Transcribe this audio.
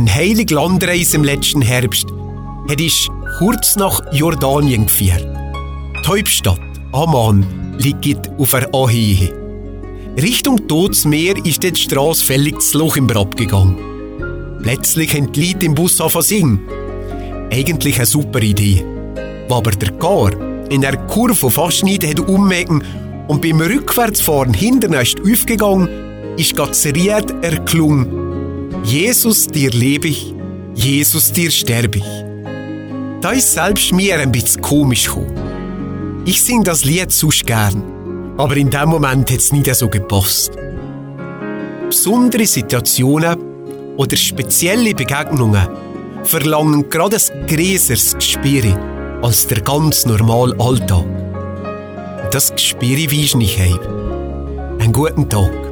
Eine heilige Landreise im letzten Herbst hat uns kurz nach Jordanien geführt. Die Hauptstadt Amman liegt auf einer Anhöhe. Richtung Totes Meer ist die Strasse völlig das Loch im Brab gegangen. Plötzlich haben die Leute im Bus angefangen zu singen. Eigentlich eine super Idee. Wo aber der Car in einer Kurve fast nicht umgegangen und beim Rückwärtsfahren hinten ist aufgegangen, ist das Lied erklungen. Jesus, dir lebe ich, Jesus, dir sterbe ich. Da ist selbst mir ein bisschen komisch gekommen. Ich singe das Lied sonst gern, aber in dem Moment hat es nicht so gepasst. Besondere Situationen oder spezielle Begegnungen verlangen gerade ein größeres Gespür als der ganz normale Alltag. Das Gespür weisst nicht heim. Einen guten Tag.